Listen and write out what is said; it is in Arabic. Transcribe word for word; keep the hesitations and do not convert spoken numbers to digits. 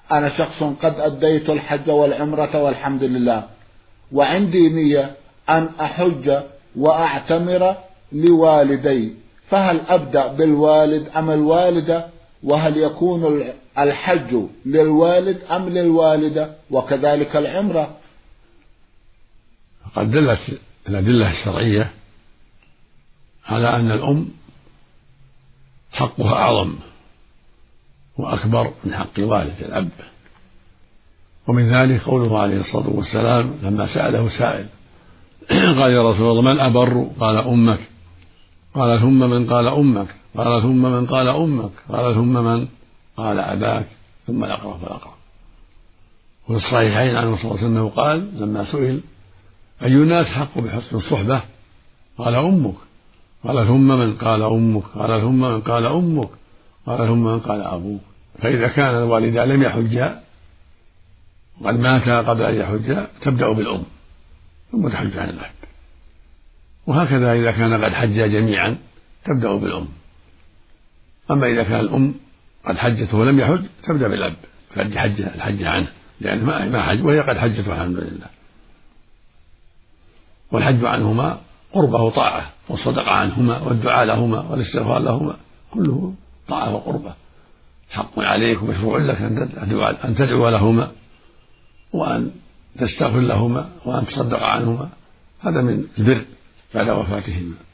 أنا شخص قد أديت الحج والعمرة والحمد لله، وعندي نية أن أحج وأعتمر لوالدي، فهل أبدأ بالوالد أم الوالدة؟ وهل يكون الحج للوالد أم للوالدة؟ وكذلك العمرة. قد دلت الأدلة الشرعية على أن الأم حقها أعظم وأكبر من حق الوالد الأب، ومن ذلك قوله عليه الصلاة والسلام لما سأله سائل قال يا رسول الله من أبر؟ قال أمك، قال ثم من؟ قال أمك، قال ثم من؟ قال أمك، قال ثم من؟ قال أباك، ثم الأقرب فالأقرب. وفي الصحيحين عنه صلى الله عليه وسلم قال لما سئل أي الناس حق بحسن الصحبة؟ قال أمك، قال ثم من؟ قال أمك، قال ثم من؟ قال أمك، قال ثم من؟ قال أبوك. فإذا كان الوالدان لم يحجا وقد ماتا قبل أن يحجا تبدأ بالأم ثم تحج عن الأب، وهكذا إذا كان قد حجا جميعا تبدأ بالأم. أما إذا كان الأم قد حجت ولم يحج تبدأ بالأب فأدي حجه الحج عنه لأنه ما حج وهي قد حجت والحمد لله. والحج عنهما قربة وطاعة، والصدقة عنهما والدعاء لهما والاستغفار لهما كله طاعة وقربة. حق عليك ومشروع لك أن تدعو لهما وأن تستغفر لهما وأن تصدق عنهما، هذا من البر بعد وفاتهما.